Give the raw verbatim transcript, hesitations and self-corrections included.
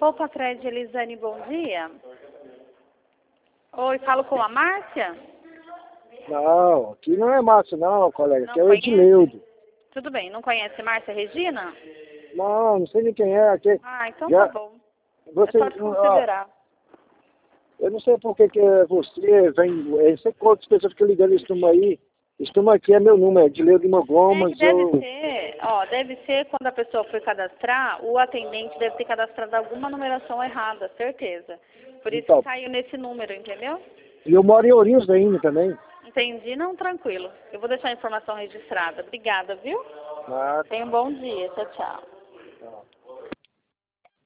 Poupa Crédito, Elisane, bom dia. Oi, falo com a Márcia? Não, aqui não é Márcia não, colega, Não aqui é o conhece? Edileudo. Tudo bem, não conhece Márcia Regina? Não, não sei nem quem é. Aqui, Ah, então já, tá bom. você, É só desconsiderar. ó, eu não sei por que, que você vem, eu sei quantas pessoas ficam ligando esse número aí. Esse número aqui é meu número, é Edileudo É Gomes. que deve Eu, ser, ó, deve ser quando a pessoa foi cadastrar, o atendente deve ter cadastrado alguma numeração errada, certeza. Por isso então, que caiu nesse número, entendeu? e eu moro em Ourinhos ainda também. Entendi, não, tranquilo. Eu vou deixar a informação registrada. Obrigada, viu? Ah, Tenha um bom dia. Tchau, tchau. tá.